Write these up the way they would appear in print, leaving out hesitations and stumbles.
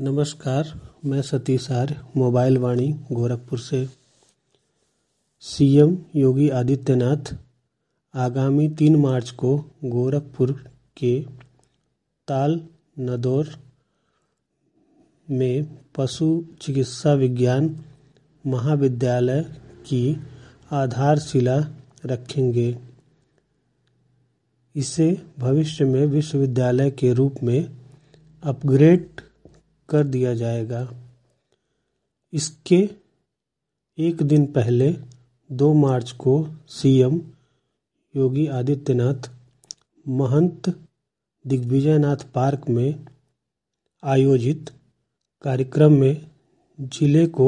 नमस्कार, मैं सतीश आर्य मोबाइल वाणी गोरखपुर से। सीएम योगी आदित्यनाथ आगामी 3 मार्च को गोरखपुर के ताल नदौर में पशु चिकित्सा विज्ञान महाविद्यालय की आधारशिला रखेंगे। इसे भविष्य में विश्वविद्यालय के रूप में अपग्रेड कर दिया जाएगा। इसके एक दिन पहले 2 मार्च को सीएम योगी आदित्यनाथ महंत दिग्विजयनाथ पार्क में आयोजित कार्यक्रम में जिले को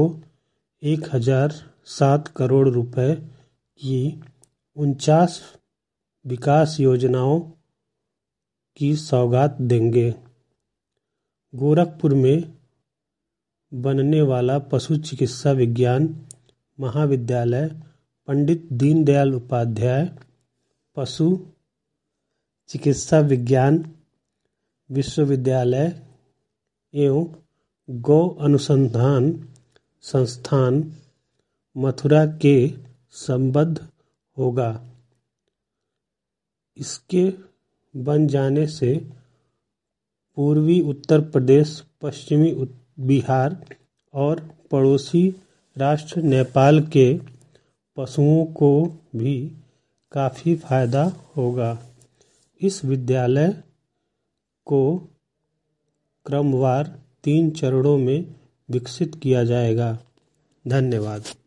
1007 करोड़ रुपए की 49 विकास योजनाओं की सौगात देंगे। गोरखपुर में बनने वाला पशु चिकित्सा विज्ञान महाविद्यालय पंडित दीनदयाल उपाध्याय पशु चिकित्सा विज्ञान विश्वविद्यालय एवं गौ अनुसंधान संस्थान मथुरा के संबद्ध होगा। इसके बन जाने से पूर्वी उत्तर प्रदेश, पश्चिमी बिहार और पड़ोसी राष्ट्र नेपाल के पशुओं को भी काफ़ी फायदा होगा। इस विद्यालय को क्रमवार 3 चरणों में विकसित किया जाएगा। धन्यवाद।